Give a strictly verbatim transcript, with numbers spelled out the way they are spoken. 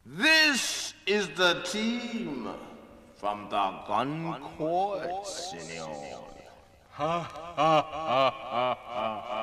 This is the team from the Gun Court, senor. Ha ha ha ha ha.